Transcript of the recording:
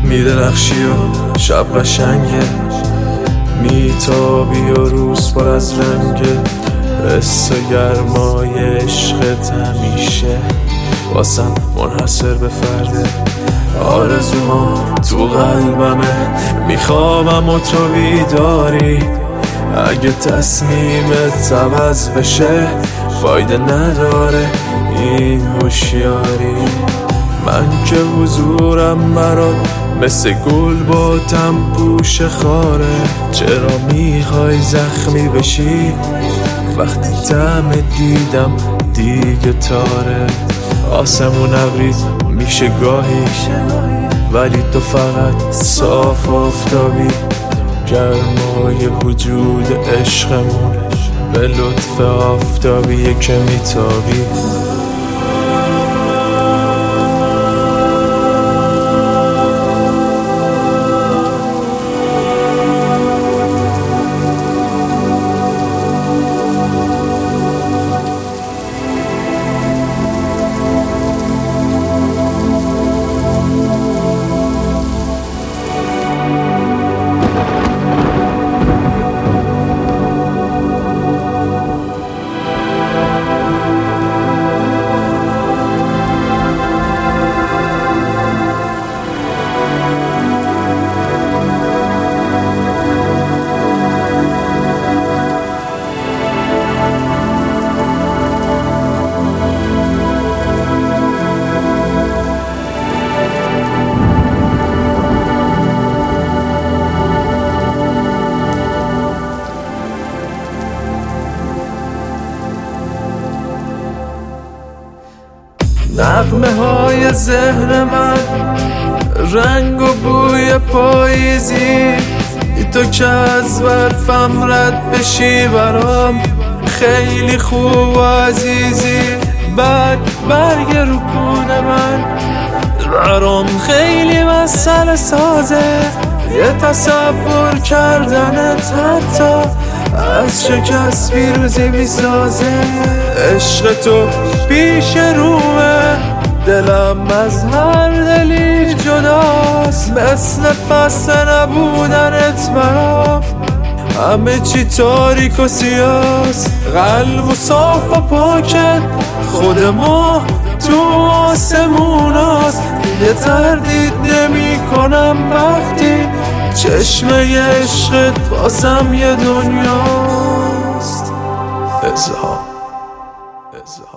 میدرخشی و شب قشنگه، میتابی و روز پر از رنگه. حس و گرمای عشقت همیشه واسم منحصر به فرده. آرزوهام تو قلبمه، میخوابم و تو بیداری. اگه تصمیمت عوض بشه فایده نداره این هوشیاری. من که حضورم برات مثل گل باتم پوش خاره. چرا میخوای زخمی بشی وقتی طعم دیدم دیگه تاره؟ آسمون ابری میشه گاهی ولی تو فقط صاف آفتابی. گرمای وجود عشقمون به لطف آفتابیه که میتابی. نغمه های ذهن من رنگ و بوی پاییزی. تو که از برفم رد بشی برام خیلی خوب و عزیزی. برگ رکون من برام خیلی مسئله سازه. یه تصور کردنت حتی از شکست پیروزی میسازه. عشق تو پیش رومه، دلم از هر دلی جداست. مثل فصل نبودنت برام همه چی تاریک و سیاست. قلب و صاف و پاکت خود ما تو آسموناست. یه تردید نمی کنم وقتی چشمه عشقت واسم یه دنیاست. اظهار